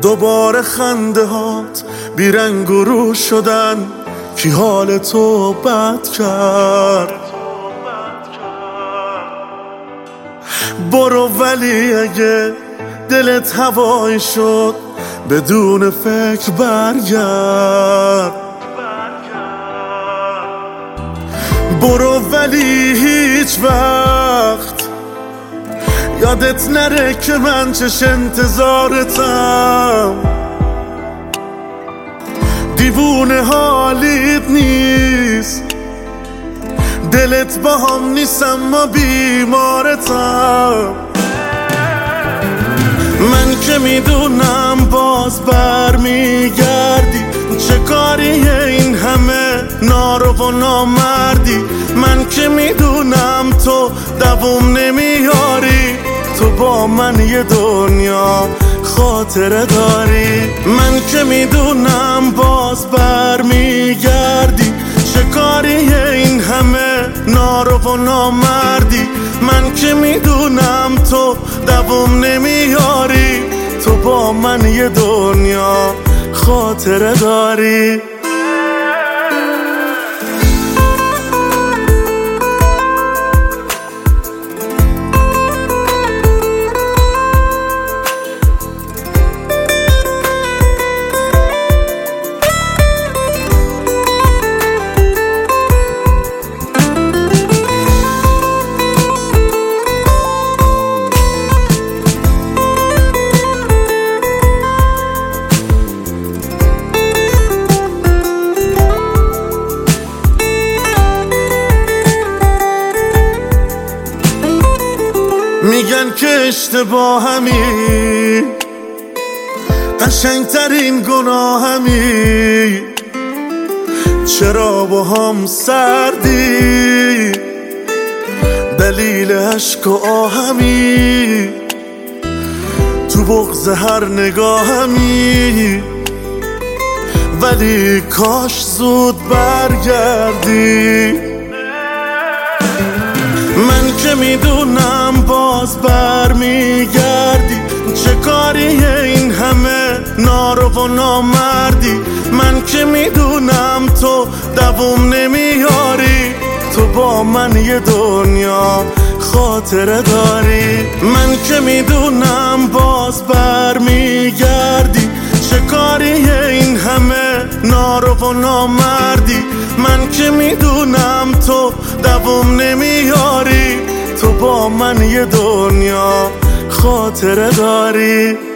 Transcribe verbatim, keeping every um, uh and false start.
دوباره خنده هات بیرنگ و رو شدن، کی حال تو بد کرد؟ برو ولی اگه دلت هوایی شد بدون فکر برگرد. برو ولی هیچ وقت یادت نره که من چش انتظارتم. دیوونه حالیت نیست، دلت با هم نیست اما بیمارتم. من که میدونم باز بر میگردی، چه کاریه این همه نارو و نامردی. من که میدونم تو دووم نمیاری، تو با من یه دنیا خاطره داری. من که میدونم باز بر میگردی، چه کاریه این همه نارو و نامردی. من که میدونم تو دووم نمیاری، تو با من یه دنیا خاطره داری. میگن که اشتباهمی، قشنگترین گناهمی. چرا با هم سردی؟ دلیل عشق و آهمی، تو بغض هر نگاهمی. ولی کاش زود برگردی. من که میدونم باز بر میگردی، چه کاریه این همه نارو و نامردی. من که میدونم تو دووم نمیاری، تو با من یه دنیا خاطره داری. من که میدونم باز بر میگردی، چه کاریه این همه نارو و نامردی. من که میدونم تو دووم نمیاری، تو با من یه دنیا خاطره داری.